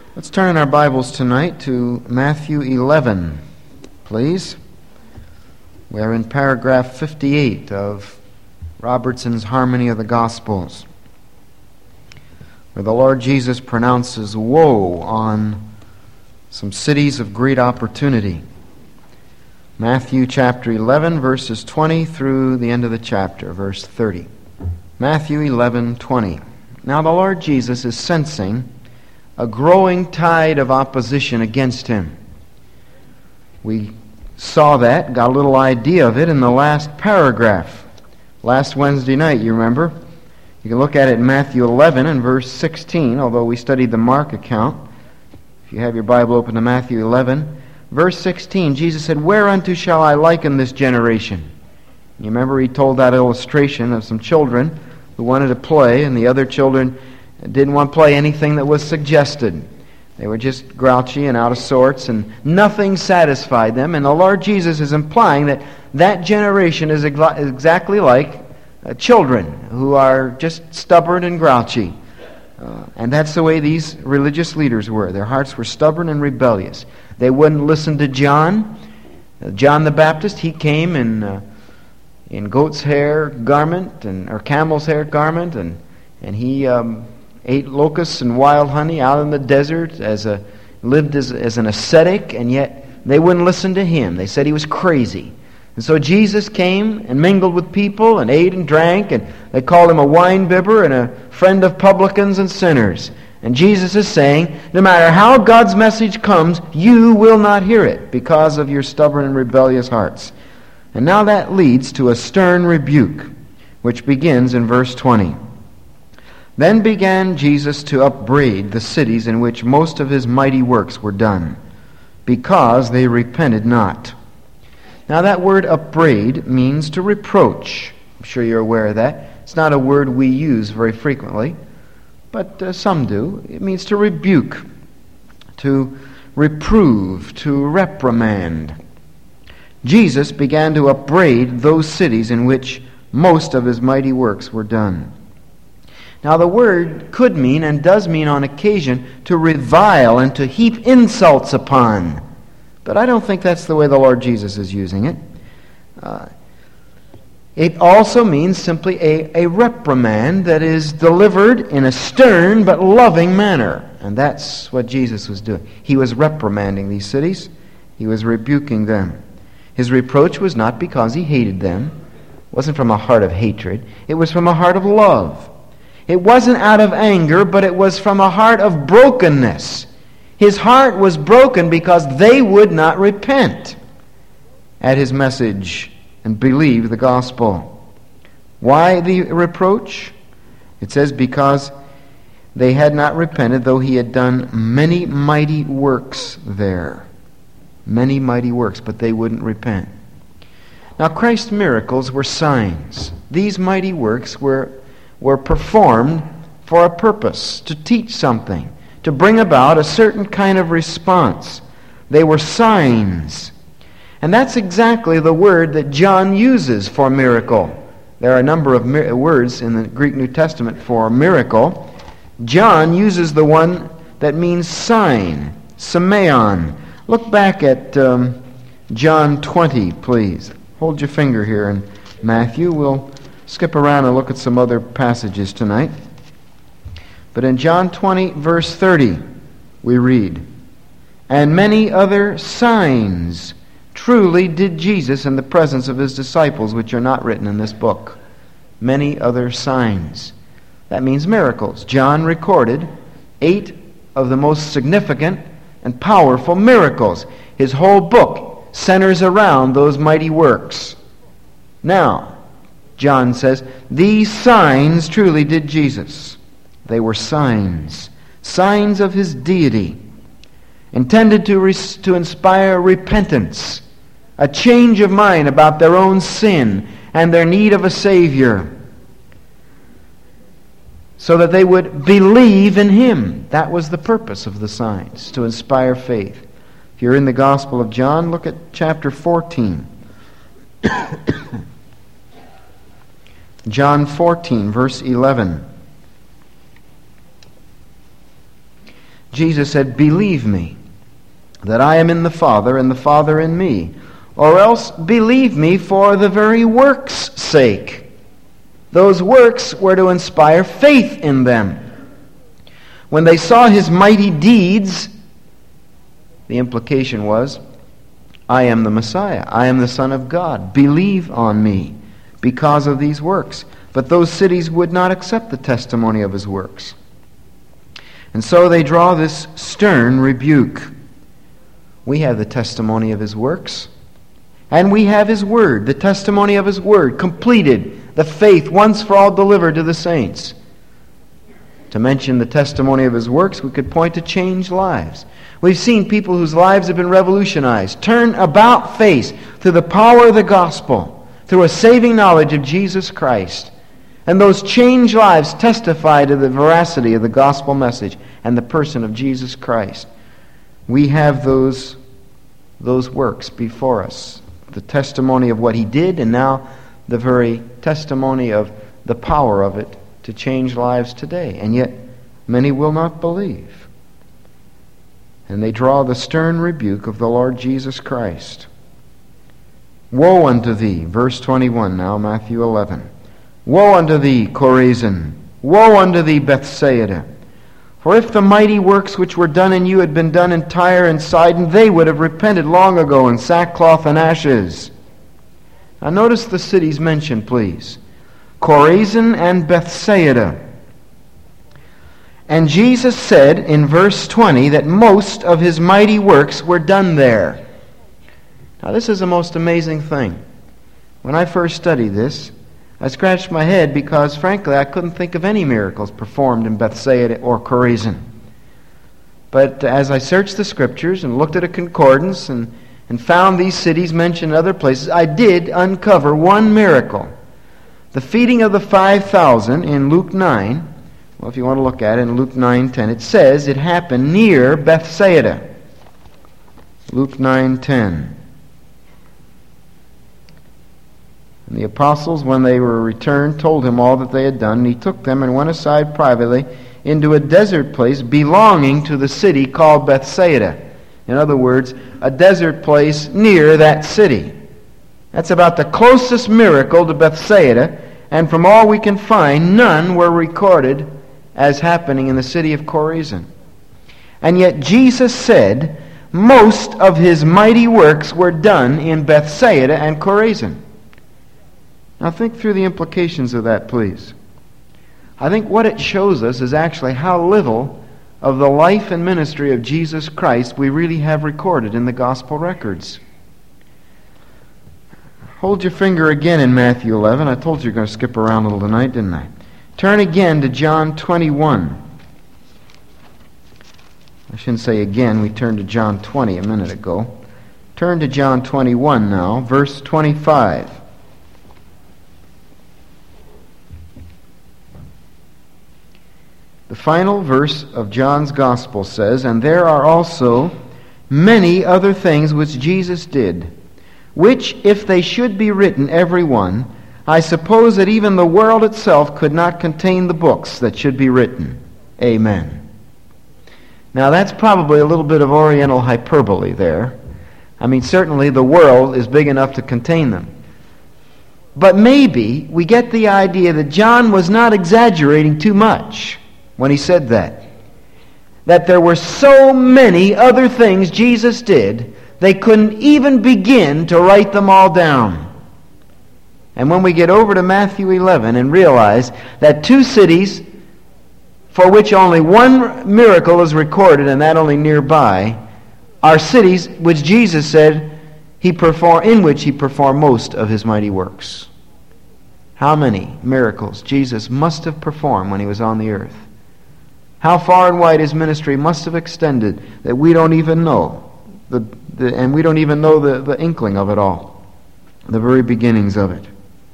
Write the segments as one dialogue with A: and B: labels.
A: Let's turn in our Bibles tonight to Matthew 11, please. We're in paragraph 58 of Robertson's Harmony of the Gospels, where the Lord Jesus pronounces woe on some cities of great opportunity. Matthew chapter 11, verses 20 through the end of the chapter, verse 30. Matthew 11:20. Now the Lord Jesus is sensing a growing tide of opposition against him. We saw that, got a little idea of it in the last paragraph. Last Wednesday night, you remember? You can look at it in Matthew 11 and verse 16, although we studied the Mark account. If you have your Bible open to Matthew 11, verse 16, Jesus said, "Whereunto shall I liken this generation?" You remember he told that illustration of some children who wanted to play, and the other children didn't want to play anything that was suggested. They were just grouchy and out of sorts, and nothing satisfied them. And the Lord Jesus is implying that that generation is exactly like children who are just stubborn and grouchy. And that's the way these religious leaders were. Their hearts were stubborn and rebellious. They wouldn't listen to John. John the Baptist, he came in goat's hair garment or camel's hair garment, and he ate locusts and wild honey out in the desert, lived as an ascetic, and yet they wouldn't listen to him. They said he was crazy. And so Jesus came and mingled with people and ate and drank, and they called him a wine-bibber and a friend of publicans and sinners. And Jesus is saying, no matter how God's message comes, you will not hear it because of your stubborn and rebellious hearts. And now that leads to a stern rebuke, which begins in verse 20. Then began Jesus to upbraid the cities in which most of his mighty works were done, because they repented not. Now that word upbraid means to reproach. I'm sure you're aware of that. It's not a word we use very frequently, but some do. It means to rebuke, to reprove, to reprimand. Jesus began to upbraid those cities in which most of his mighty works were done. Now the word could mean, and does mean on occasion, to revile and to heap insults upon. But I don't think that's the way the Lord Jesus is using it. It also means simply a reprimand that is delivered in a stern but loving manner. And that's what Jesus was doing. He was reprimanding these cities. He was rebuking them. His reproach was not because he hated them. It wasn't from a heart of hatred. It was from a heart of love. It wasn't out of anger, but it was from a heart of brokenness. His heart was broken because they would not repent at his message and believe the gospel. Why the reproach? It says because they had not repented, though he had done many mighty works there. Many mighty works, but they wouldn't repent. Now Christ's miracles were signs. These mighty works were performed for a purpose, to teach something, to bring about a certain kind of response. They were signs. And that's exactly the word that John uses for miracle. There are a number of words in the Greek New Testament for miracle. John uses the one that means sign, semeion. Look back at John 20, please. Hold your finger here in Matthew. We'll skip around and look at some other passages tonight. But in John 20, verse 30, we read, "And many other signs truly did Jesus in the presence of his disciples, which are not written in this book." Many other signs. That means miracles. John recorded 8 of the most significant and powerful miracles. His whole book centers around those mighty works. Now, John says, these signs truly did Jesus. They were signs. Signs of his deity. Intended to inspire repentance. A change of mind about their own sin and their need of a Savior. So that they would believe in him. That was the purpose of the signs, to inspire faith. If you're in the Gospel of John, look at chapter 14. John 14, verse 11. Jesus said, "Believe me, that I am in the Father, and the Father in me. Or else believe me for the very works' sake." Those works were to inspire faith in them. When they saw his mighty deeds, the implication was, "I am the Messiah. I am the Son of God. Believe on me because of these works." But those cities would not accept the testimony of his works. And so they draw this stern rebuke. We have the testimony of his works, and we have his word, the testimony of his word, completed, the faith once for all delivered to the saints. To mention the testimony of his works, we could point to changed lives. We've seen people whose lives have been revolutionized, turn about face through the power of the gospel, through a saving knowledge of Jesus Christ. And those changed lives testify to the veracity of the gospel message and the person of Jesus Christ. We have those works before us, the testimony of what he did, and now the very testimony of the power of it to change lives today. And yet many will not believe. And they draw the stern rebuke of the Lord Jesus Christ. "Woe unto thee," verse 21 now, Matthew 11. "Woe unto thee, Chorazin! Woe unto thee, Bethsaida! For if the mighty works which were done in you had been done in Tyre and Sidon, they would have repented long ago in sackcloth and ashes." Now notice the cities mentioned, please. Chorazin and Bethsaida. And Jesus said in verse 20 that most of his mighty works were done there. Now this is the most amazing thing. When I first studied this, I scratched my head because, frankly, I couldn't think of any miracles performed in Bethsaida or Chorazin. But as I searched the Scriptures and looked at a concordance and found these cities mentioned in other places, I did uncover one miracle. The feeding of the 5,000 in Luke 9, well, if you want to look at it, in Luke 9:10, it says it happened near Bethsaida. Luke 9:10. And the apostles, when they were returned, told him all that they had done. And he took them and went aside privately into a desert place belonging to the city called Bethsaida. In other words, a desert place near that city. That's about the closest miracle to Bethsaida, and from all we can find, none were recorded as happening in the city of Chorazin. And yet Jesus said most of his mighty works were done in Bethsaida and Chorazin. Now think through the implications of that, please. I think what it shows us is actually how little of the life and ministry of Jesus Christ we really have recorded in the gospel records. Hold your finger again in Matthew 11. I told you you're going to skip around a little tonight, didn't I? Turn again to John 21. I shouldn't say again. We turned to John 20 a minute ago. Turn to John 21 now, verse 25. The final verse of John's Gospel says, "And there are also many other things which Jesus did, which, if they should be written, every one, I suppose that even the world itself could not contain the books that should be written. Amen." Now that's probably a little bit of Oriental hyperbole there. I mean, certainly the world is big enough to contain them. But maybe we get the idea that John was not exaggerating too much when he said that. That there were so many other things Jesus did, they couldn't even begin to write them all down. And when we get over to Matthew 11 and realize that two cities for which only one miracle is recorded, and that only nearby, are cities which Jesus said in which he performed most of his mighty works. How many miracles Jesus must have performed when he was on the earth. How far and wide his ministry must have extended that we don't even know, and we don't even know the inkling of it all, the very beginnings of it.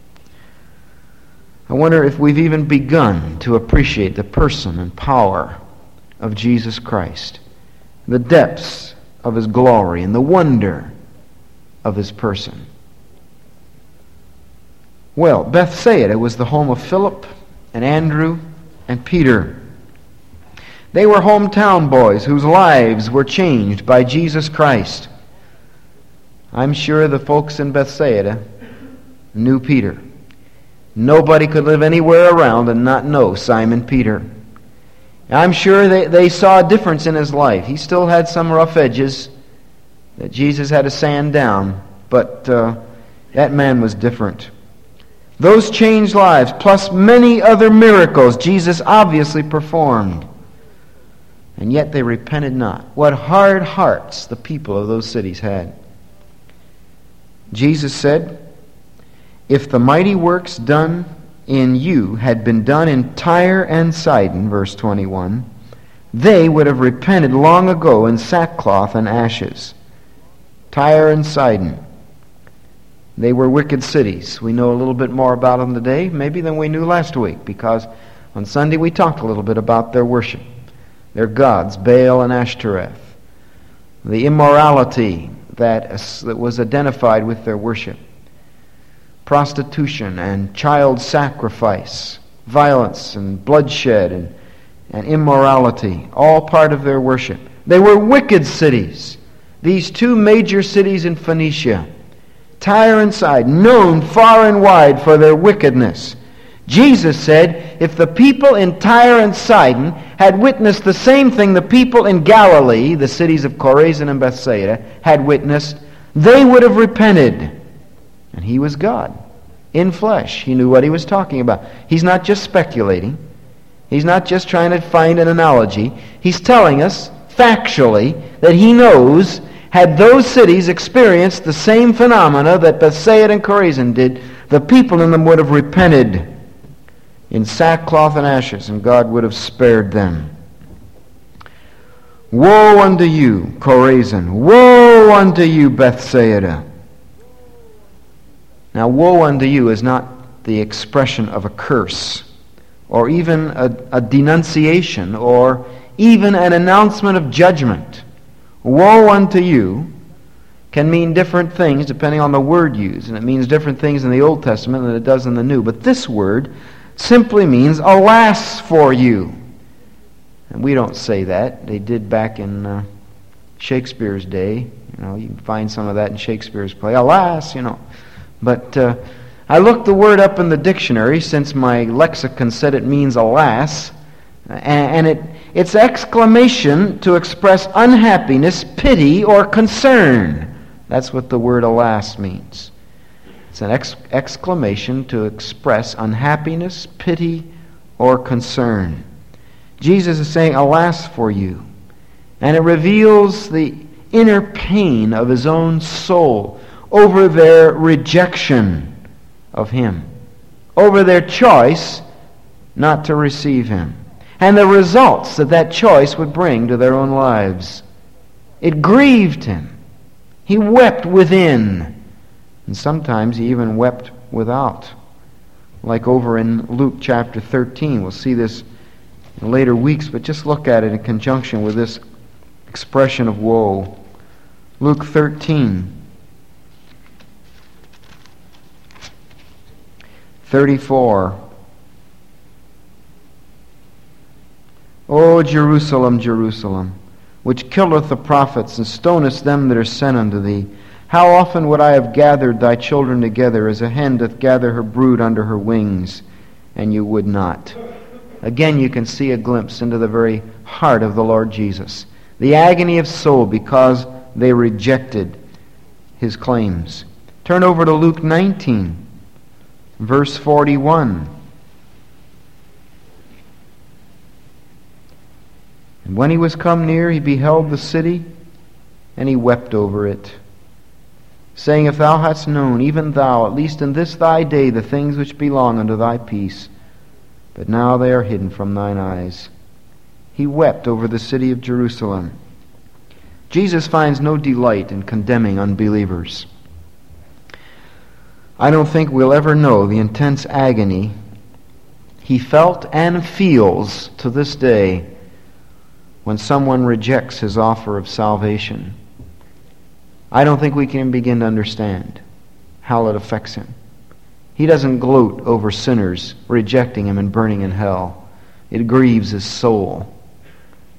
A: I wonder if we've even begun to appreciate the person and power of Jesus Christ, the depths of his glory and the wonder of his person. Well, Bethsaida was the home of Philip and Andrew and Peter. They were hometown boys whose lives were changed by Jesus Christ. I'm sure the folks in Bethsaida knew Peter. Nobody could live anywhere around and not know Simon Peter. I'm sure they saw a difference in his life. He still had some rough edges that Jesus had to sand down, but that man was different. Those changed lives, plus many other miracles Jesus obviously performed. And yet they repented not. What hard hearts the people of those cities had. Jesus said, if the mighty works done in you had been done in Tyre and Sidon, verse 21, they would have repented long ago in sackcloth and ashes. Tyre and Sidon. They were wicked cities. We know a little bit more about them today, maybe than we knew last week, because on Sunday we talked a little bit about their worship, their gods, Baal and Ashtoreth, the immorality that was identified with their worship, prostitution and child sacrifice, violence and bloodshed and immorality, all part of their worship. They were wicked cities. These two major cities in Phoenicia, Tyre and Sidon, known far and wide for their wickedness. Jesus said, if the people in Tyre and Sidon had witnessed the same thing the people in Galilee, the cities of Chorazin and Bethsaida, had witnessed, they would have repented. And he was God in flesh. He knew what he was talking about. He's not just speculating. He's not just trying to find an analogy. He's telling us factually that he knows, had those cities experienced the same phenomena that Bethsaida and Chorazin did, the people in them would have repented in sackcloth and ashes, and God would have spared them. Woe unto you, Chorazin! Woe unto you, Bethsaida! Now, woe unto you is not the expression of a curse, or even a denunciation, or even an announcement of judgment. Woe unto you can mean different things depending on the word used, and it means different things in the Old Testament than it does in the New. But this word simply means alas for you. And we don't say that. They did back in Shakespeare's day. You can find some of that in Shakespeare's play. Alas, But I looked the word up in the dictionary since my lexicon said it means alas. And it's exclamation to express unhappiness, pity, or concern. That's what the word alas means. It's an exclamation to express unhappiness, pity, or concern. Jesus is saying, alas for you. And it reveals the inner pain of his own soul over their rejection of him, over their choice not to receive him, and the results that choice would bring to their own lives. It grieved him. He wept within. And sometimes he even wept without. Like over in Luke chapter 13. We'll see this in later weeks, but just look at it in conjunction with this expression of woe. Luke 13, 34. O Jerusalem, Jerusalem, which killeth the prophets and stonest them that are sent unto thee, how often would I have gathered thy children together as a hen doth gather her brood under her wings, and you would not. Again, you can see a glimpse into the very heart of the Lord Jesus. The agony of soul because they rejected his claims. Turn over to Luke 19, verse 41. And when he was come near, he beheld the city, and he wept over it, saying, if thou hadst known, even thou, at least in this thy day, the things which belong unto thy peace, but now they are hidden from thine eyes. He wept over the city of Jerusalem. Jesus finds no delight in condemning unbelievers. I don't think we'll ever know the intense agony he felt and feels to this day when someone rejects his offer of salvation. I don't think we can begin to understand how it affects him. He doesn't gloat over sinners rejecting him and burning in hell. It grieves his soul.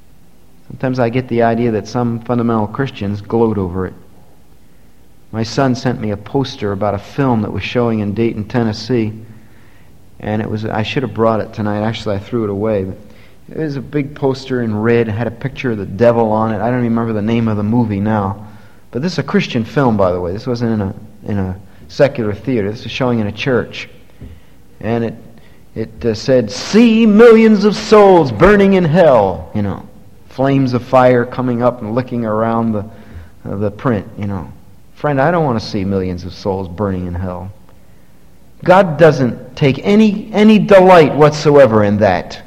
A: Sometimes I get the idea that some fundamental Christians gloat over it. My son sent me a poster about a film that was showing in Dayton, Tennessee, and I should have brought it tonight. Actually, I threw it away. But it was a big poster in red. It had a picture of the devil on it. I don't even remember the name of the movie now. But this is a Christian film, by the way. This wasn't in a secular theater. This was showing in a church. And it said, "See millions of souls burning in hell." Flames of fire coming up and licking around the print. Friend, I don't want to see millions of souls burning in hell. God doesn't take any delight whatsoever in that.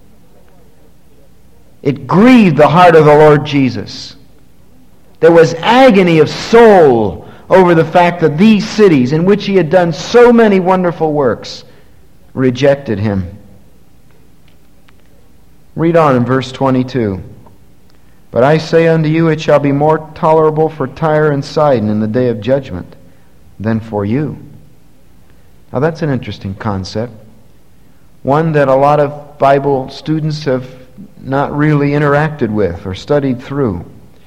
A: It grieved the heart of the Lord Jesus. There was agony of soul over the fact that these cities, in which he had done so many wonderful works, rejected him. Read on in verse 22. "But I say unto you, it shall be more tolerable for Tyre and Sidon in the day of judgment than for you." Now that's an interesting concept. One that a lot of Bible students have not really interacted with or studied through.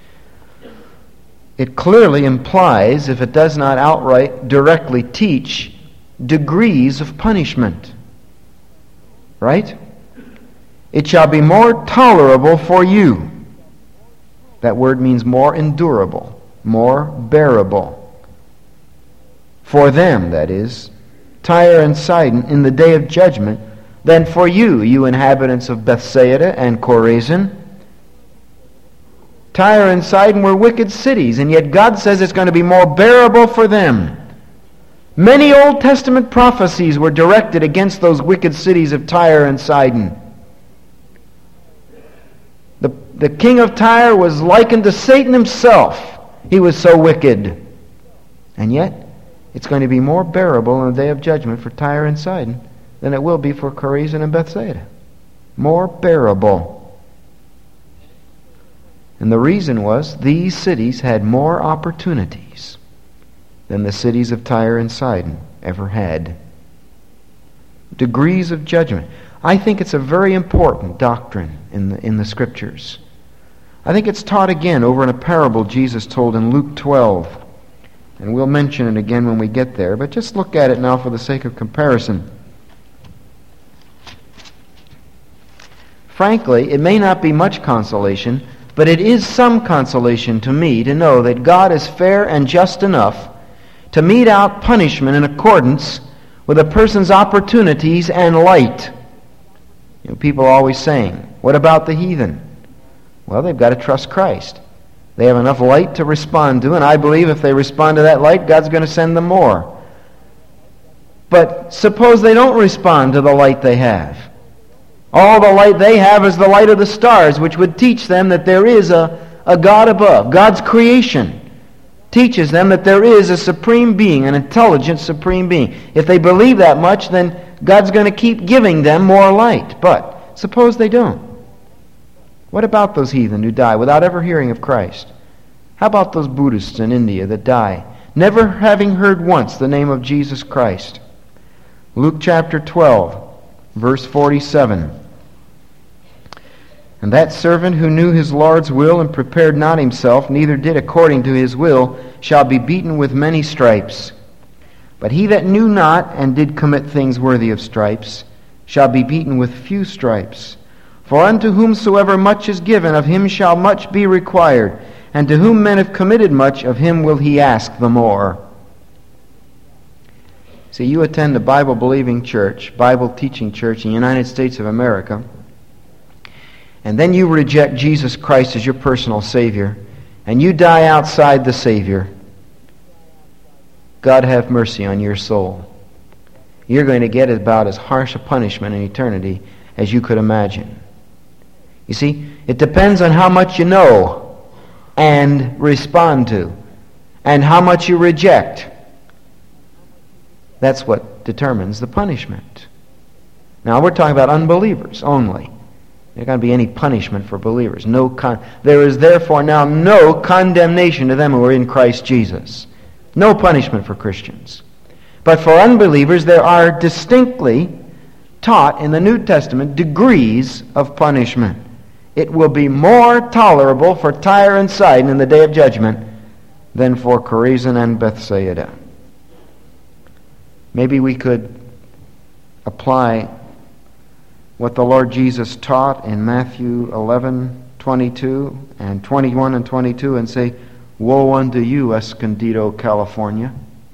A: It clearly implies, if it does not outright directly teach, degrees of punishment. Right? "It shall be more tolerable for you." That word means more endurable, more bearable. For them, that is, Tyre and Sidon, in the day of judgment, than for you, you inhabitants of Bethsaida and Chorazin. Tyre and Sidon were wicked cities, and yet God says it's going to be more bearable for them. Many Old Testament prophecies were directed against those wicked cities of Tyre and Sidon. The king of Tyre was likened to Satan himself. He was so wicked. And yet, it's going to be more bearable on the day of judgment for Tyre and Sidon than it will be for Chorazin and Bethsaida. More bearable. And the reason was these cities had more opportunities than the cities of Tyre and Sidon ever had. Degrees of judgment. I think it's a very important doctrine in the Scriptures. I think it's taught again over in a parable Jesus told in Luke 12. And we'll mention it again when we get there, but just look at it now for the sake of comparison. Frankly, it may not be much consolation, but it is some consolation to me to know that God is fair and just enough to mete out punishment in accordance with a person's opportunities and light. People are always saying, "What about the heathen?" Well, they've got to trust Christ. They have enough light to respond to, and I believe if they respond to that light, God's going to send them more. But suppose they don't respond to the light they have. All the light they have is the light of the stars, which would teach them that there is a God above. God's creation teaches them that there is a supreme being, an intelligent supreme being. If they believe that much, then God's going to keep giving them more light. But suppose they don't. What about those heathen who die without ever hearing of Christ? How about those Buddhists in India that die, never having heard once the name of Jesus Christ? Luke chapter 12, verse 47. "And that servant who knew his Lord's will and prepared not himself, neither did according to his will, shall be beaten with many stripes. But he that knew not and did commit things worthy of stripes shall be beaten with few stripes. For unto whomsoever much is given, of him shall much be required. And to whom men have committed much, of him will he ask the more." See, you attend a Bible-believing church, Bible-teaching church in the United States of America, and then you reject Jesus Christ as your personal Savior, and you die outside the Savior. God have mercy on your soul. You're going to get about as harsh a punishment in eternity as you could imagine. You see, it depends on how much you know and respond to, and how much you reject. That's what determines the punishment. Now, we're talking about unbelievers only. There's not going to be any punishment for believers. There is therefore now no condemnation to them who are in Christ Jesus. No punishment for Christians. But for unbelievers, there are distinctly taught in the New Testament degrees of punishment. it will be more tolerable for Tyre and Sidon in the day of judgment than for Chorazin and Bethsaida. Maybe we could apply what the Lord Jesus taught in Matthew 11:22 and 21 and 22 and say, woe unto you, Escondido, California.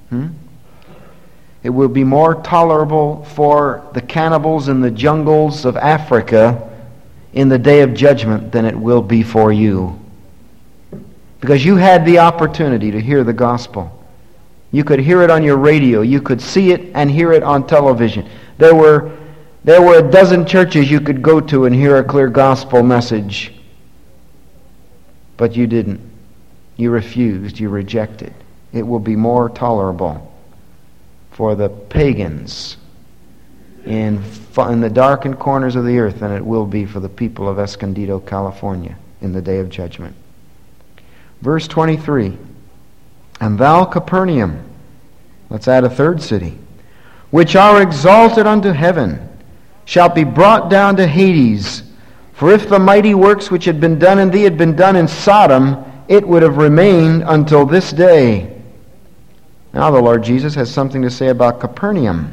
A: It will be more tolerable for the cannibals in the jungles of Africa in the day of judgment than it will be for you. Because you had the opportunity to hear the gospel. You could hear it on your radio. You could see it and hear it on television. There were a dozen churches you could go to and hear a clear gospel message. But you didn't. You refused. You rejected. It will be more tolerable for the pagans in the darkened corners of the earth than it will be for the people of Escondido, California in the day of judgment. Verse 23, and thou, Capernaum, let's add a third city, which are exalted unto heaven, shalt be brought down to Hades. For if the mighty works which had been done in thee had been done in Sodom, it would have remained until this day. Now the Lord Jesus has something to say about Capernaum.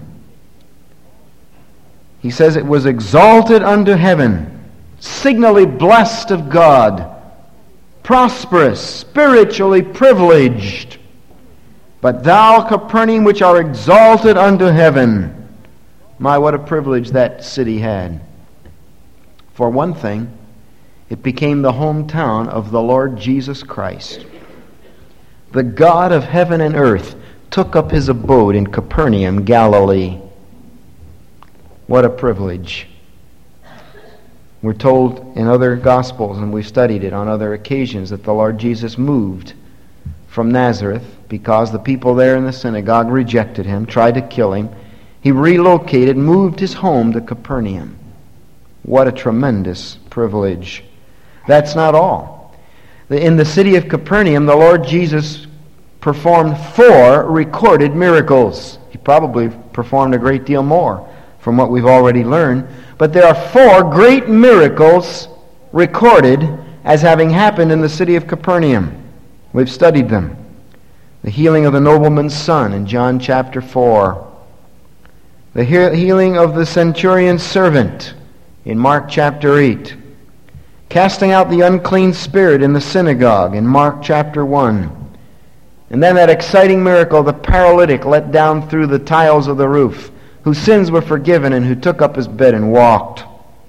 A: He says it was exalted unto heaven, signally blessed of God, prosperous, spiritually privileged. But thou, Capernaum, which are exalted unto heaven. My, what a privilege that city had. For one thing, it became the hometown of the Lord Jesus Christ. The God of heaven and earth took up his abode in Capernaum, Galilee. What a privilege. We're told in other Gospels, and we've studied it on other occasions, that the Lord Jesus moved from Nazareth because the people there in the synagogue rejected him, tried to kill him. He relocated, moved his home to Capernaum. What a tremendous privilege. That's not all. In the city of Capernaum, the Lord Jesus performed 4 recorded miracles. He probably performed a great deal more from what we've already learned. But there are 4 great miracles recorded as having happened in the city of Capernaum. We've studied them. The healing of the nobleman's son in John chapter 4. The healing of the centurion's servant in Mark chapter 8. Casting out the unclean spirit in the synagogue in Mark chapter 1. And then that exciting miracle, the paralytic let down through the tiles of the roof, whose sins were forgiven and who took up his bed and walked.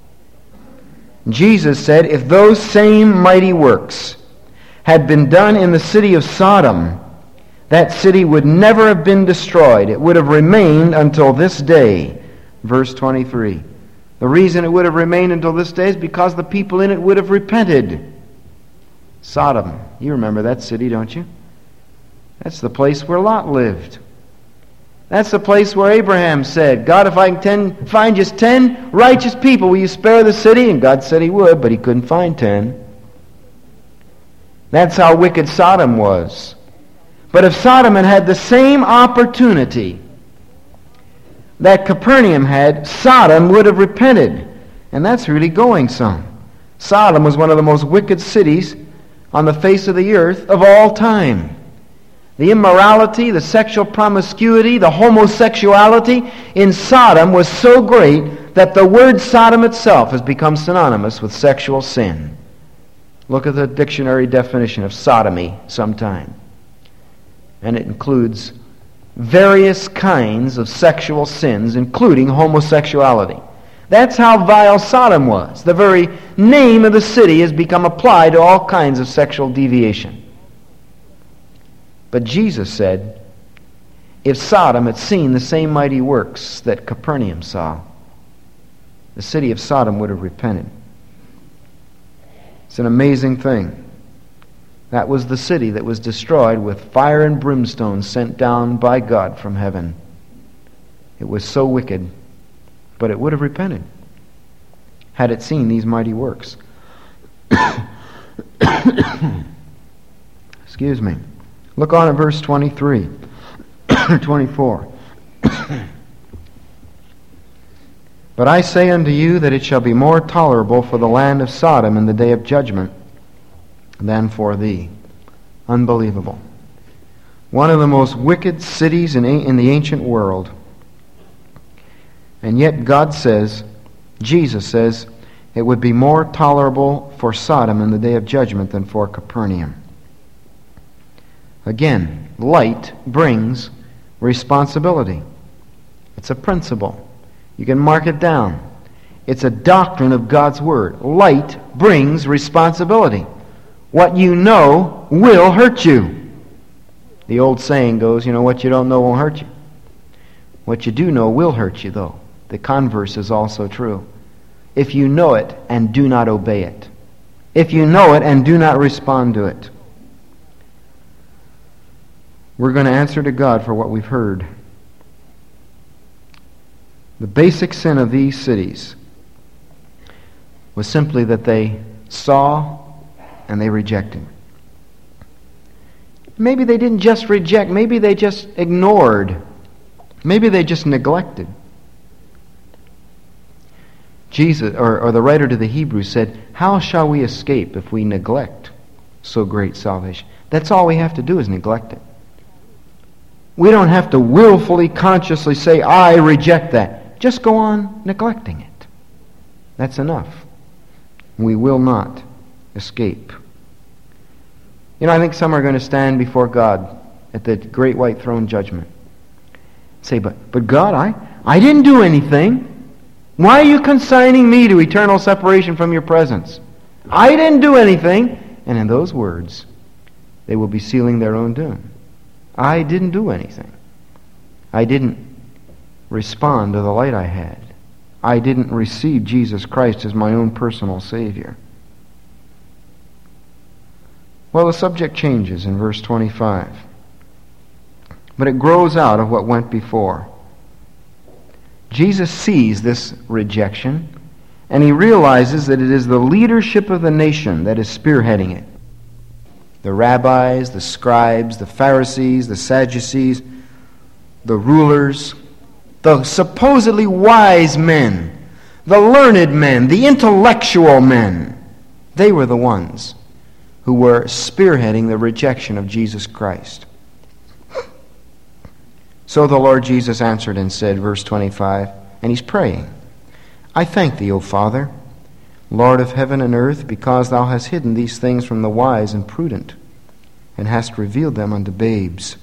A: Jesus said, if those same mighty works had been done in the city of Sodom, that city would never have been destroyed. It would have remained until this day. Verse 23. The reason it would have remained until this day is because the people in it would have repented. Sodom. You remember that city, don't you? That's the place where Lot lived. That's the place where Abraham said, God, if I can find just 10 righteous people, will you spare the city? And God said he would, but he couldn't find 10. That's how wicked Sodom was. But if Sodom had had the same opportunity that Capernaum had, Sodom would have repented. And that's really going some. Sodom was one of the most wicked cities on the face of the earth of all time. The immorality, the sexual promiscuity, the homosexuality in Sodom was so great that the word Sodom itself has become synonymous with sexual sin. Look at the dictionary definition of sodomy sometime. And it includes various kinds of sexual sins, including homosexuality. That's how vile Sodom was. The very name of the city has become applied to all kinds of sexual deviation. But Jesus said, if Sodom had seen the same mighty works that Capernaum saw, the city of Sodom would have repented. It's an amazing thing. That was the city that was destroyed with fire and brimstone sent down by God from heaven. It was so wicked, but it would have repented had it seen these mighty works. Excuse me. Look on at verse 23, 24. But I say unto you that it shall be more tolerable for the land of Sodom in the day of judgment than for thee. Unbelievable. One of the most wicked cities in the ancient world. And yet God says, Jesus says, it would be more tolerable for Sodom in the day of judgment than for Capernaum. Again, light brings responsibility. It's a principle. You can mark it down. It's a doctrine of God's Word. Light brings responsibility. What you know will hurt you. The old saying goes, what you don't know won't hurt you. What you do know will hurt you, though. The converse is also true. If you know it and do not obey it. If you know it and do not respond to it. We're going to answer to God for what we've heard. The basic sin of these cities was simply that they saw and they rejected. Maybe they didn't just reject, maybe they just ignored. Maybe they just neglected. Jesus, or the writer to the Hebrews said, how shall we escape if we neglect so great salvation? That's all we have to do is neglect it. We don't have to willfully, consciously say, I reject that. Just go on neglecting it. That's enough. We will not escape. I think some are going to stand before God at the great white throne judgment. Say, but God, I didn't do anything. Why are you consigning me to eternal separation from your presence? I didn't do anything. And in those words, they will be sealing their own doom. I didn't do anything. I didn't respond to the light I had. I didn't receive Jesus Christ as my own personal Savior. Well, the subject changes in verse 25. But it grows out of what went before. Jesus sees this rejection, and he realizes that it is the leadership of the nation that is spearheading it. The rabbis, the scribes, the Pharisees, the Sadducees, the rulers, the supposedly wise men, the learned men, the intellectual men, they were the ones who were spearheading the rejection of Jesus Christ. So the Lord Jesus answered and said, verse 25, and he's praying, I thank thee, O Father, Lord of heaven and earth, because thou hast hidden these things from the wise and prudent, and hast revealed them unto babes.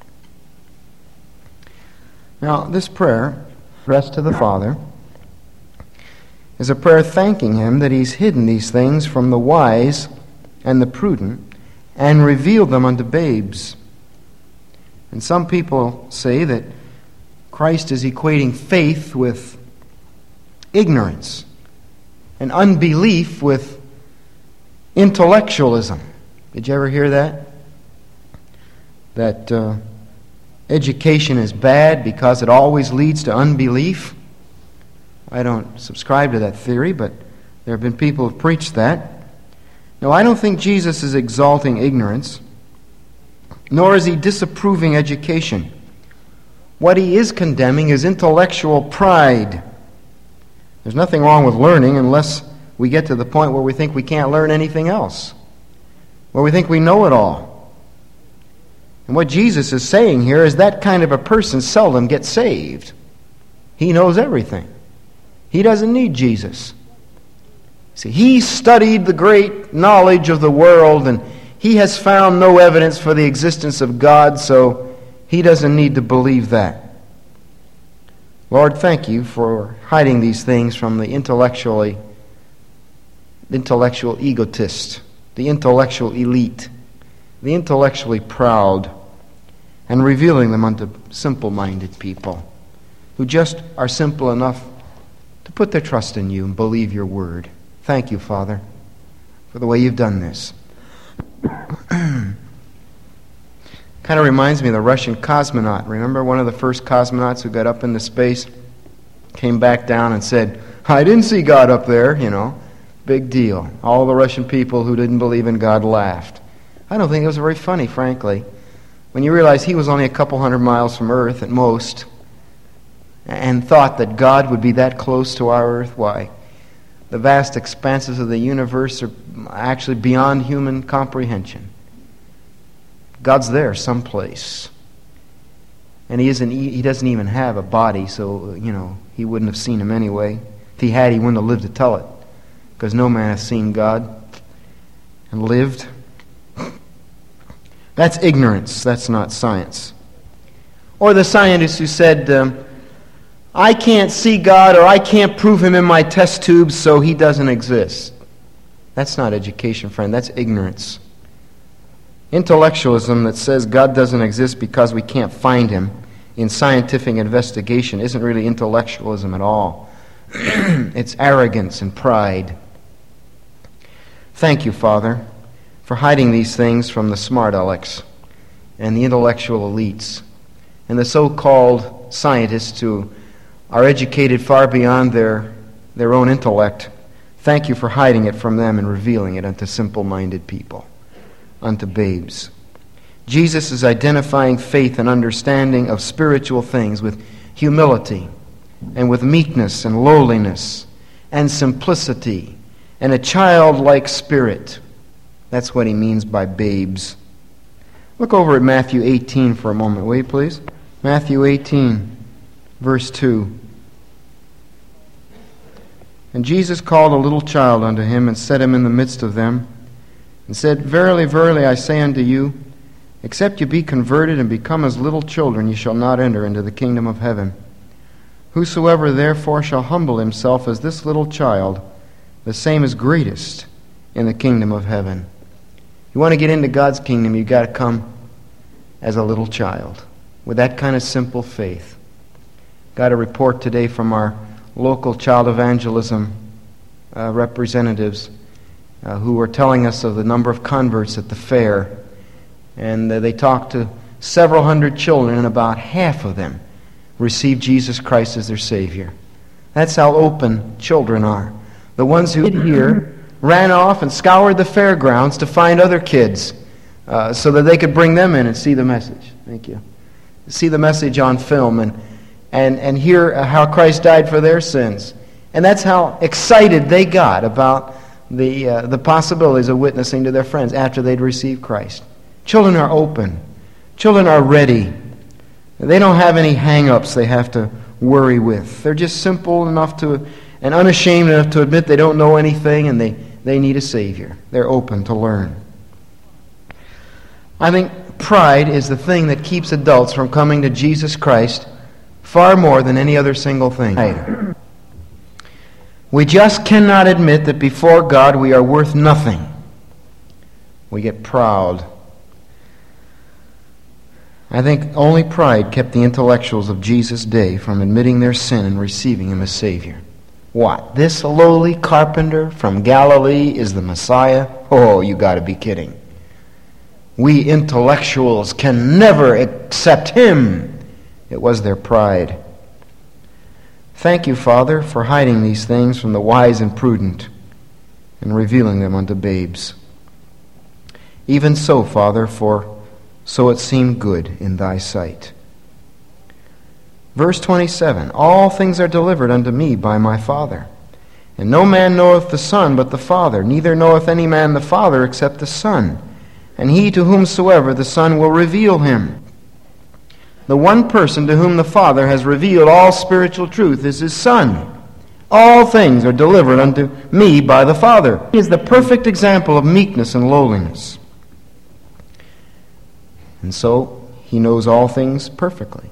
A: Now, this prayer, addressed to the Father, is a prayer thanking him that he's hidden these things from the wise and the prudent, and revealed them unto babes. And some people say that Christ is equating faith with ignorance and unbelief with intellectualism. Did you ever hear that? That education is bad because it always leads to unbelief? I don't subscribe to that theory, but there have been people who have preached that. No, I don't think Jesus is exalting ignorance, nor is he disapproving education. What he is condemning is intellectual pride. There's nothing wrong with learning unless we get to the point where we think we can't learn anything else, where we think we know it all. And what Jesus is saying here is that kind of a person seldom gets saved. He knows everything. He doesn't need Jesus. See, he studied the great knowledge of the world, and he has found no evidence for the existence of God, so he doesn't need to believe that. Lord, thank you for hiding these things from the intellectual egotist, the intellectual elite, the intellectually proud, and revealing them unto simple-minded people who just are simple enough to put their trust in you and believe your word. Thank you, Father, for the way you've done this. Kind of reminds me of the Russian cosmonaut. Remember one of the first cosmonauts who got up into space, came back down and said, I didn't see God up there, Big deal. All the Russian people who didn't believe in God laughed. I don't think it was very funny, frankly, when you realize he was only a couple hundred miles from Earth at most, and thought that God would be that close to our earth, why, the vast expanses of the universe are actually beyond human comprehension. God's there someplace. And he doesn't even have a body, so, he wouldn't have seen him anyway. If he had, he wouldn't have lived to tell it, because no man has seen God and lived. That's ignorance. That's not science. Or the scientist who said, I can't see God, or I can't prove him in my test tubes, so he doesn't exist. That's not education, friend. That's ignorance. Intellectualism that says God doesn't exist because we can't find him in scientific investigation isn't really intellectualism at all. It's arrogance and pride. Thank you, Father, for hiding these things from the smart alecks and the intellectual elites and the so-called scientists who are educated far beyond their own intellect. Thank you for hiding it from them and revealing it unto simple-minded people, unto babes. Jesus is identifying faith and understanding of spiritual things with humility and with meekness and lowliness and simplicity and a childlike spirit. That's what he means by babes. Look over at Matthew 18 for a moment, will you please? Matthew 18, verse 2. And Jesus called a little child unto him and set him in the midst of them and said, Verily, verily, I say unto you, except you be converted and become as little children, ye shall not enter into the kingdom of heaven. Whosoever therefore shall humble himself as this little child, the same is greatest in the kingdom of heaven. You want to get into God's kingdom, you've got to come as a little child with that kind of simple faith. Got a report today from our local child evangelism representatives who were telling us of the number of converts at the fair. And they talked to several hundred children, and about half of them received Jesus Christ as their Savior. That's how open children are. The ones who hid here ran off and scoured the fairgrounds to find other kids so that they could bring them in and see the message. Thank you. See the message on film and hear how Christ died for their sins. And that's how excited they got about the possibilities of witnessing to their friends after they'd received Christ. Children are open. Children are ready. They don't have any hang-ups they have to worry with. They're just simple enough and unashamed enough to admit they don't know anything and they need a Savior. They're open to learn. I think pride is the thing that keeps adults from coming to Jesus Christ far more than any other single thing. We just cannot admit that before God we are worth nothing. We get proud. I think only pride kept the intellectuals of Jesus' day from admitting their sin and receiving Him as Savior. What? This lowly carpenter from Galilee is the Messiah? Oh, you got to be kidding. We intellectuals can never accept Him. It was their pride. Thank you, Father, for hiding these things from the wise and prudent and revealing them unto babes. Even so, Father, for so it seemed good in thy sight. Verse 27, all things are delivered unto me by my Father. And no man knoweth the Son but the Father, neither knoweth any man the Father except the Son, and he to whomsoever the Son will reveal him. The one person to whom the Father has revealed all spiritual truth is His Son. All things are delivered unto me by the Father. He is the perfect example of meekness and lowliness. And so He knows all things perfectly.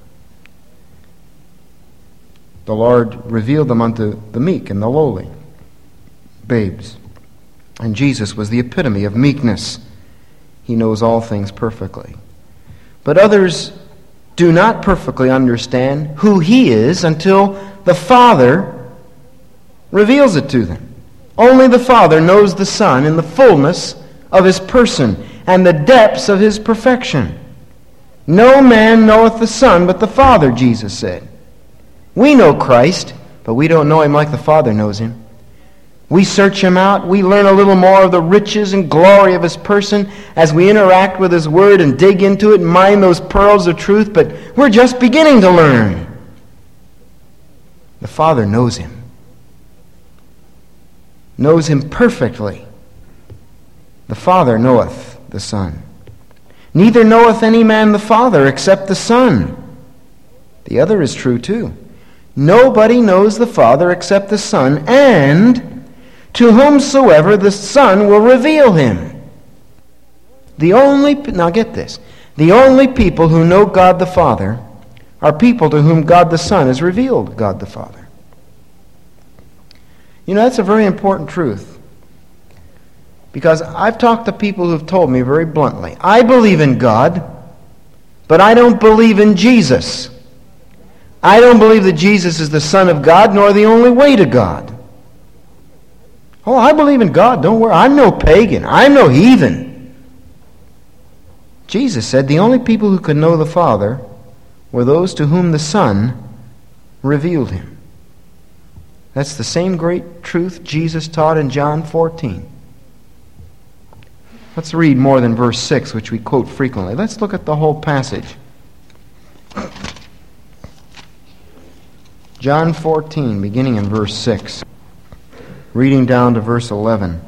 A: The Lord revealed them unto the meek and the lowly, babes. And Jesus was the epitome of meekness. He knows all things perfectly. But others do not perfectly understand who He is until the Father reveals it to them. Only the Father knows the Son in the fullness of His person and the depths of His perfection. No man knoweth the Son but the Father, Jesus said. We know Christ, but we don't know Him like the Father knows Him. We search Him out. We learn a little more of the riches and glory of His person as we interact with His Word and dig into it and mine those pearls of truth, but we're just beginning to learn. The Father knows him. Knows him perfectly. The Father knoweth the Son. Neither knoweth any man the Father except the Son. The other is true too. Nobody knows the Father except the Son, and to whomsoever the Son will reveal him. Now get this. The only people who know God the Father are people to whom God the Son has revealed God the Father. You know, that's a very important truth. Because I've talked to people who've told me very bluntly, I believe in God, but I don't believe in Jesus. I don't believe that Jesus is the Son of God, nor the only way to God. Oh, I believe in God, don't worry. I'm no pagan. I'm no heathen. Jesus said the only people who could know the Father were those to whom the Son revealed him. That's the same great truth Jesus taught in John 14. Let's read more than verse 6, which we quote frequently. Let's look at the whole passage. John 14, beginning in verse 6, reading down to verse 11.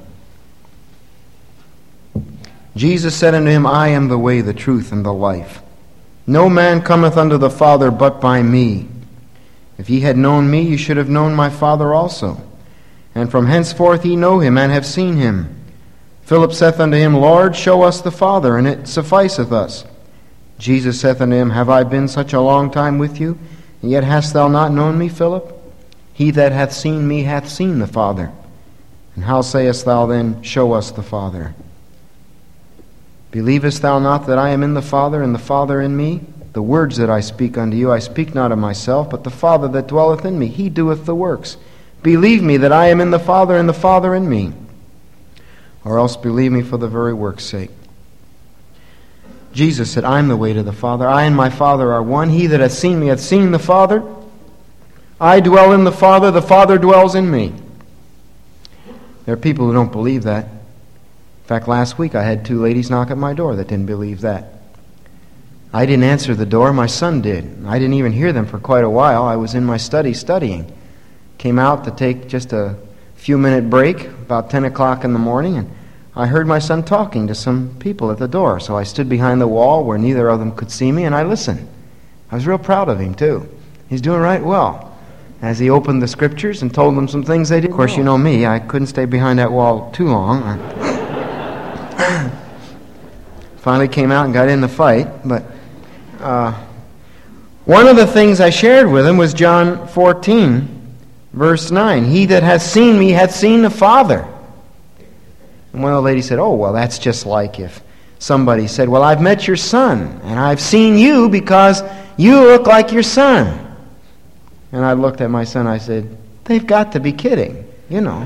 A: Jesus said unto him, I am the way, the truth, and the life. No man cometh unto the Father but by me. If ye had known me, ye should have known my Father also. And from henceforth ye know him, and have seen him. Philip saith unto him, Lord, show us the Father, and it sufficeth us. Jesus saith unto him, Have I been such a long time with you, and yet hast thou not known me, Philip? He that hath seen me hath seen the Father. And how sayest thou then, Show us the Father? Believest thou not that I am in the Father, and the Father in me? The words that I speak unto you, I speak not of myself, but the Father that dwelleth in me, he doeth the works. Believe me that I am in the Father, and the Father in me. Or else believe me for the very work's sake. Jesus said, I am the way to the Father. I and my Father are one. He that hath seen me hath seen the Father. I dwell in the Father dwells in me. There are people who don't believe that. In fact, last week I had 2 ladies knock at my door that didn't believe that. I didn't answer the door, my son did. I didn't even hear them for quite a while. I was in my study studying. Came out to take just a few-minute break, about 10 o'clock in the morning, and I heard my son talking to some people at the door. So I stood behind the wall where neither of them could see me, and I listened. I was real proud of him, too. He's doing right well. As he opened the Scriptures and told them some things they didn't know. Of course, you know me. I couldn't stay behind that wall too long. Finally came out and got in the fight, but one of the things I shared with him was John 14, verse 9. He that hath seen me hath seen the Father. And one of the ladies said, oh, well, that's just like if somebody said, well, I've met your son, and I've seen you because you look like your son. And I looked at my son, I said, they've got to be kidding, you know.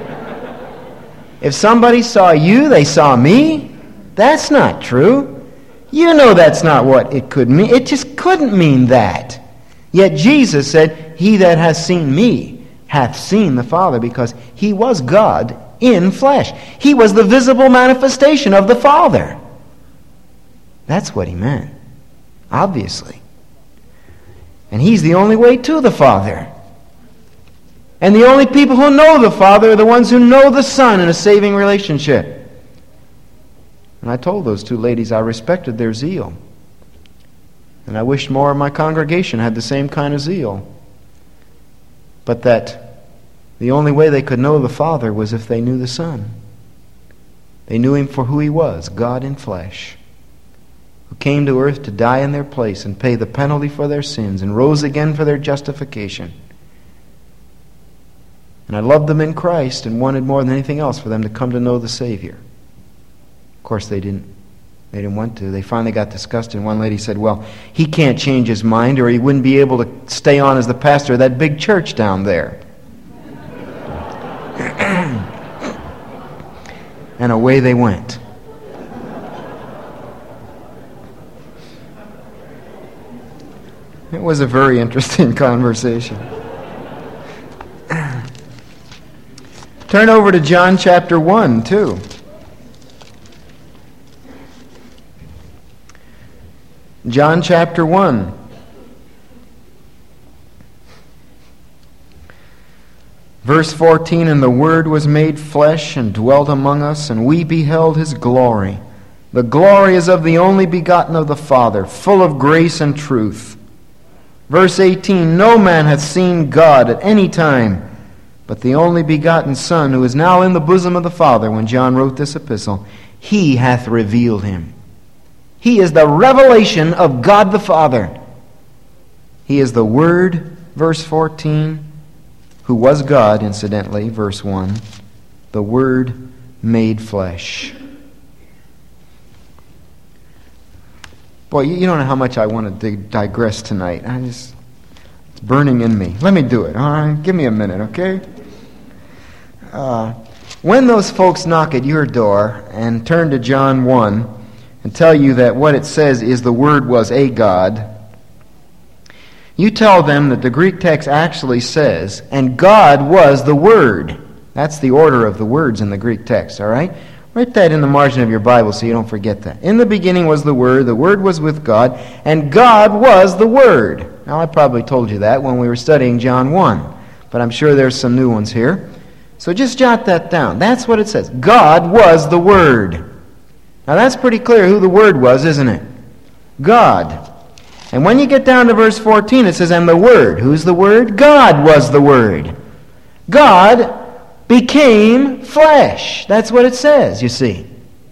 A: If somebody saw you, they saw me? That's not true. You know that's not what it could mean. It just couldn't mean that. Yet Jesus said, he that hath seen me hath seen the Father, because he was God in flesh. He was the visible manifestation of the Father. That's what he meant, obviously. And he's the only way to the Father. And the only people who know the Father are the ones who know the Son in a saving relationship. And I told those 2 ladies I respected their zeal. And I wished more of my congregation had the same kind of zeal. But that the only way they could know the Father was if they knew the Son. They knew him for who he was, God in flesh, who came to earth to die in their place and pay the penalty for their sins and rose again for their justification. And I loved them in Christ and wanted more than anything else for them to come to know the Savior. Of course, they didn't want to. They finally got disgusted. And one lady said, well, he can't change his mind or he wouldn't be able to stay on as the pastor of that big church down there. And away they went. It was a very interesting conversation. Turn over to John chapter 1, too. John chapter 1. Verse 14, and the Word was made flesh and dwelt among us, and we beheld His glory. The glory is of the only begotten of the Father, full of grace and truth. Verse 18, no man hath seen God at any time, but the only begotten Son, who is now in the bosom of the Father, when John wrote this epistle, He hath revealed Him. He is the revelation of God the Father. He is the Word, verse 14, who was God, incidentally, verse 1, the Word made flesh. Boy, you don't know how much I want to digress tonight. It's burning in me. Let me do it, all right? Give me a minute, okay? When those folks knock at your door and turn to John 1 and tell you that what it says is the Word was a God, you tell them that the Greek text actually says, and God was the Word. That's the order of the words in the Greek text, all right? Write that in the margin of your Bible so you don't forget that. In the beginning was the Word was with God, and God was the Word. Now, I probably told you that when we were studying John 1, but I'm sure there's some new ones here. So just jot that down. That's what it says. God was the Word. Now, that's pretty clear who the Word was, isn't it? God. And when you get down to verse 14, it says, and the Word. Who's the Word? God was the Word. God became flesh. That's what it says, you see.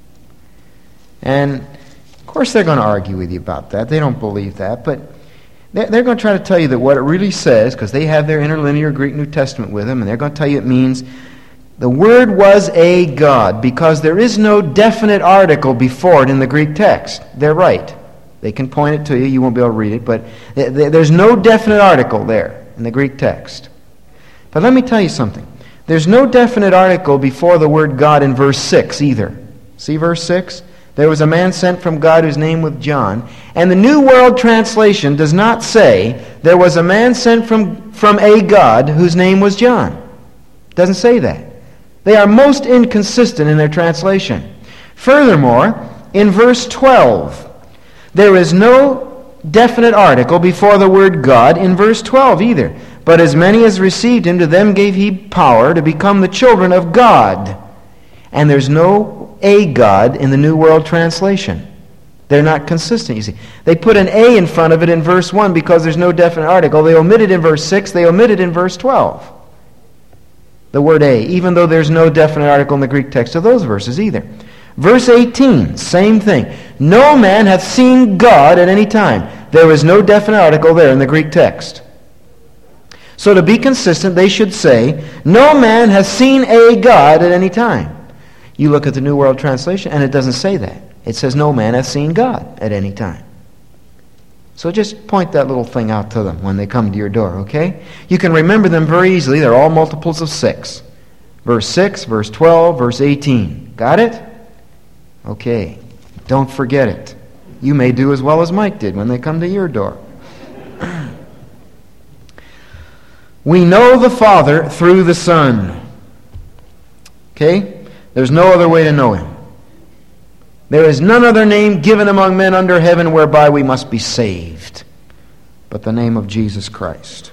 A: And, of course, they're going to argue with you about that. They don't believe that. But they're going to try to tell you that what it really says, because they have their interlinear Greek New Testament with them, and they're going to tell you it means the Word was a God, because there is no definite article before it in the Greek text. They're right. They can point it to you. You won't be able to read it. But there's no definite article there in the Greek text. But let me tell you something. There's no definite article before the word God in verse 6 either. See verse 6? There was a man sent from God whose name was John. And the New World Translation does not say there was a man sent from a God whose name was John. It doesn't say that. They are most inconsistent in their translation. Furthermore, in verse 12, there is no definite article before the word God in verse 12 either. But as many as received Him, to them gave He power to become the children of God. And there's no a God in the New World Translation. They're not consistent, you see. They put an A in front of it in verse 1 because there's no definite article. They omit it in verse 6. They omit it in verse 12. The word a, even though there's no definite article in the Greek text of those verses either. Verse 18, same thing. No man hath seen God at any time. There is no definite article there in the Greek text. So to be consistent, they should say, no man has seen a God at any time. You look at the New World Translation, and it doesn't say that. It says no man has seen God at any time. So just point that little thing out to them when they come to your door, okay? You can remember them very easily. They're all multiples of 6. Verse 6, verse 12, verse 18. Got it? Okay. Don't forget it. You may do as well as Mike did when they come to your door. We know the Father through the Son. Okay? There's no other way to know Him. There is none other name given among men under heaven whereby we must be saved but the name of Jesus Christ.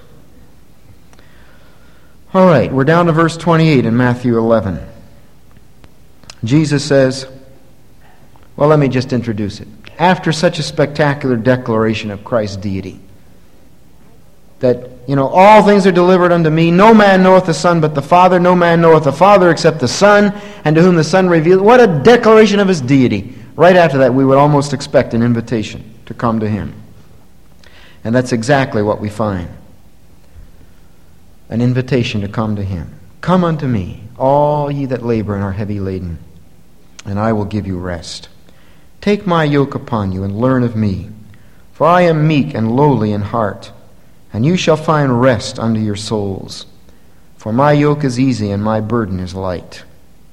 A: All right, we're down to verse 28 in Matthew 11. Jesus says, well, let me just introduce it. After such a spectacular declaration of Christ's deity, that, all things are delivered unto me. No man knoweth the Son but the Father. No man knoweth the Father except the Son, and to whom the Son revealed. What a declaration of His deity. Right after that, we would almost expect an invitation to come to Him. And that's exactly what we find. An invitation to come to Him. Come unto me, all ye that labor and are heavy laden, and I will give you rest. Take my yoke upon you and learn of me, for I am meek and lowly in heart, and you shall find rest unto your souls. For my yoke is easy and my burden is light.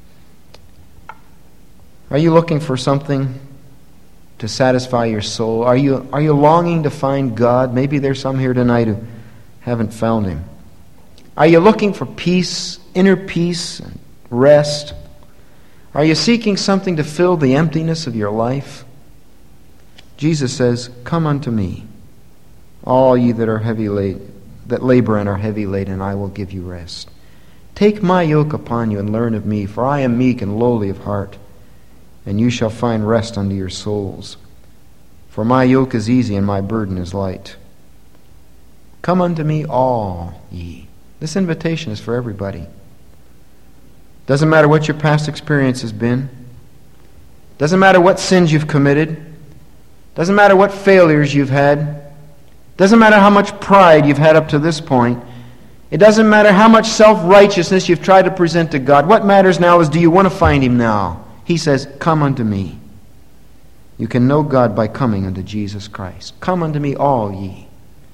A: Are you looking for something to satisfy your soul? Are you longing to find God? Maybe there's some here tonight who haven't found Him. Are you looking for peace, inner peace, and rest? Are you seeking something to fill the emptiness of your life? Jesus says, come unto me, all ye that are heavy laden, that labor and are heavy laden, and I will give you rest. Take my yoke upon you and learn of me, for I am meek and lowly of heart, and you shall find rest unto your souls. For my yoke is easy and my burden is light. Come unto me all ye. This invitation is for everybody. Doesn't matter what your past experience has been. Doesn't matter what sins you've committed. Doesn't matter what failures you've had. Doesn't matter how much pride you've had up to this point. It doesn't matter how much self-righteousness you've tried to present to God. What matters now is, do you want to find Him now? He says, come unto me. You can know God by coming unto Jesus Christ. Come unto me all ye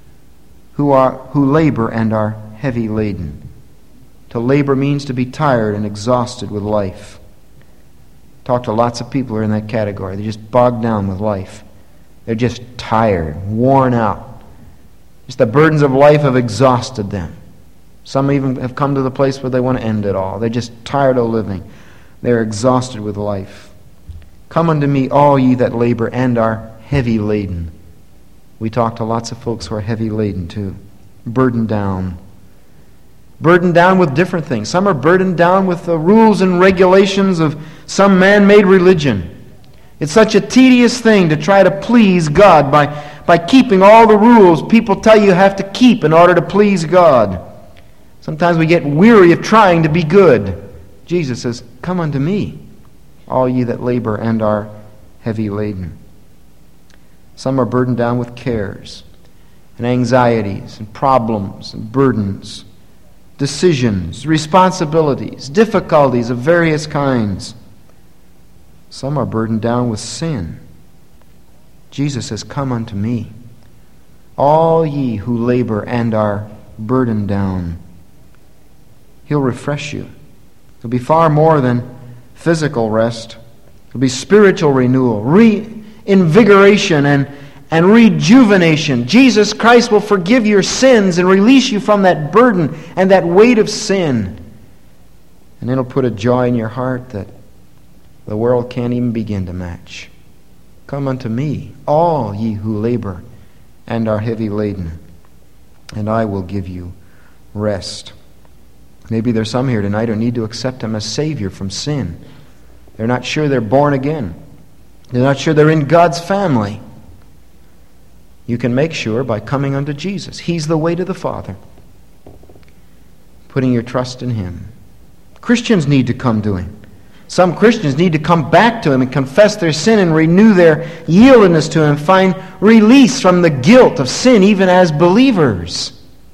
A: who labor and are heavy laden. To labor means to be tired and exhausted with life. Talk to lots of people who are in that category. They're just bogged down with life. They're just tired, worn out. Just the burdens of life have exhausted them. Some even have come to the place where they want to end it all. They're just tired of living. They're exhausted with life. Come unto me, all ye that labor and are heavy laden. We talk to lots of folks who are heavy laden too. Burdened down. Burdened down with different things. Some are burdened down with the rules and regulations of some man-made religion. It's such a tedious thing to try to please God by keeping all the rules people tell you have to keep in order to please God. Sometimes we get weary of trying to be good. Jesus says, come unto me, all ye that labor and are heavy laden. Some are burdened down with cares and anxieties and problems and burdens, decisions, responsibilities, difficulties of various kinds. Some are burdened down with sin. Jesus says, come unto me, all ye who labor and are burdened down. He'll refresh you. It'll be far more than physical rest. It'll be spiritual renewal, reinvigoration, and rejuvenation. Jesus Christ will forgive your sins and release you from that burden and that weight of sin. And it'll put a joy in your heart that the world can't even begin to match. Come unto me, all ye who labor and are heavy laden, and I will give you rest. Maybe there's some here tonight who need to accept Him as Savior from sin. They're not sure they're born again. They're not sure they're in God's family. You can make sure by coming unto Jesus. He's the way to the Father. Putting your trust in Him. Christians need to come to Him. Some Christians need to come back to Him and confess their sin and renew their yieldedness to Him, find release from the guilt of sin even as believers.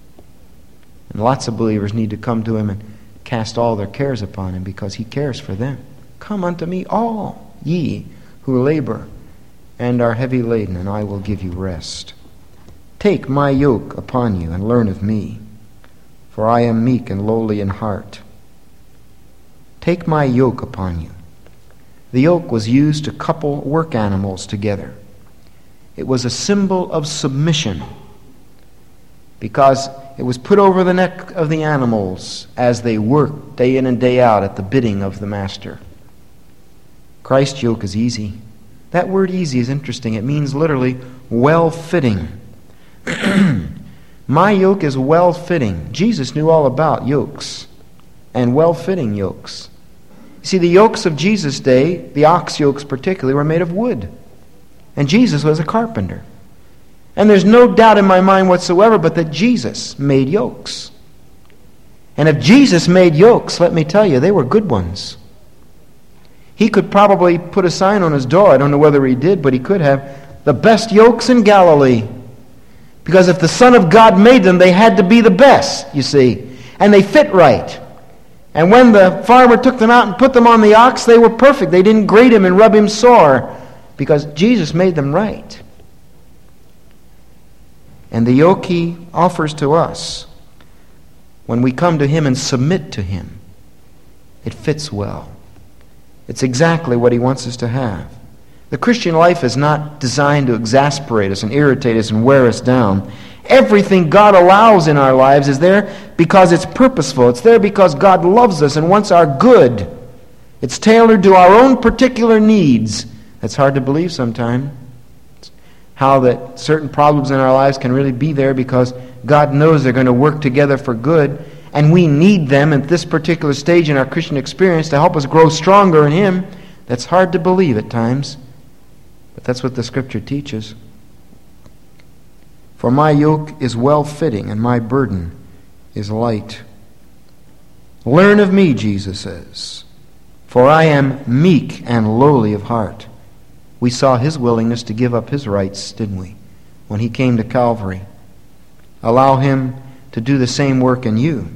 A: And lots of believers need to come to Him and cast all their cares upon Him because He cares for them. Come unto me, all ye who labor and are heavy laden, and I will give you rest. Take my yoke upon you and learn of me, for I am meek and lowly in heart. Take my yoke upon you. The yoke was used to couple work animals together. It was a symbol of submission because it was put over the neck of the animals as they worked day in and day out at the bidding of the master. Christ's yoke is easy. That word easy is interesting. It means literally well-fitting. My yoke is well-fitting. Jesus knew all about yokes and well-fitting yokes. You see, the yokes of Jesus' day, the ox yokes particularly, were made of wood. And Jesus was a carpenter. And there's no doubt in my mind whatsoever but that Jesus made yokes. And if Jesus made yokes, let me tell you, they were good ones. He could probably put a sign on his door, I don't know whether he did, but he could have, the best yokes in Galilee. Because if the Son of God made them, they had to be the best, you see. And they fit right. And when the farmer took them out and put them on the ox, they were perfect. They didn't grate him and rub him sore because Jesus made them right. And the yoke He offers to us, when we come to Him and submit to Him, it fits well. It's exactly what He wants us to have. The Christian life is not designed to exasperate us and irritate us and wear us down. Everything God allows in our lives is there because it's purposeful. It's there because God loves us and wants our good. It's tailored to our own particular needs. That's hard to believe sometimes. How that certain problems in our lives can really be there because God knows they're going to work together for good. and we need them at this particular stage in our Christian experience to help us grow stronger in Him. That's hard to believe at times, but that's what the Scripture teaches. For my yoke is well-fitting, and my burden is light. Learn of me, Jesus says, for I am meek and lowly of heart. We saw His willingness to give up His rights, didn't we, when He came to Calvary. Allow Him to do the same work in you.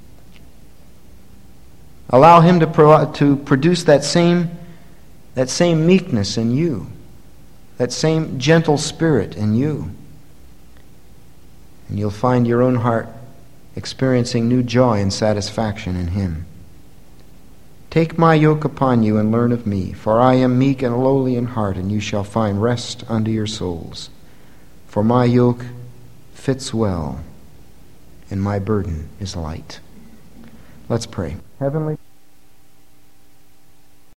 A: Allow Him to produce that same meekness in you, that same gentle spirit in you. And you'll find your own heart experiencing new joy and satisfaction in Him. Take my yoke upon you and learn of me, for I am meek and lowly in heart, and you shall find rest unto your souls. For my yoke fits well, and my burden is light. Let's pray. Heavenly